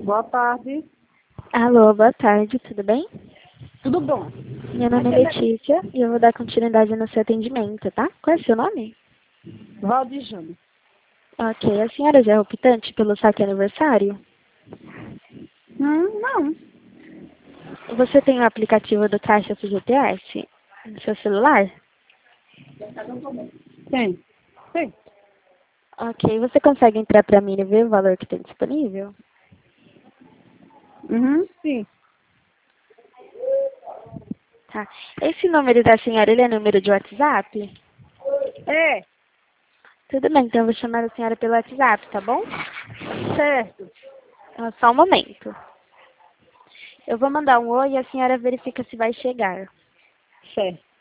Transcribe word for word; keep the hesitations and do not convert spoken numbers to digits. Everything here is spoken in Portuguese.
Boa tarde. Alô, boa tarde, tudo bem? Tudo bom? Meu nome é Letícia e eu vou dar continuidade no seu atendimento, tá? Qual é o seu nome? Valdir Júnior. Ok, a senhora já é optante pelo saque aniversário? Hum, não. Você tem o aplicativo do Caixa F G T S no seu celular? Tem. Tem. Ok, você consegue entrar para mim e ver o valor que tem disponível? Uhum, sim. Tá. Esse número da senhora, ele é número de WhatsApp? É, Tudo bem, então eu vou chamar a senhora pelo WhatsApp, tá bom? certo. Ah, só um momento. Eu vou mandar um oi e a senhora verifica se vai chegar. Certo.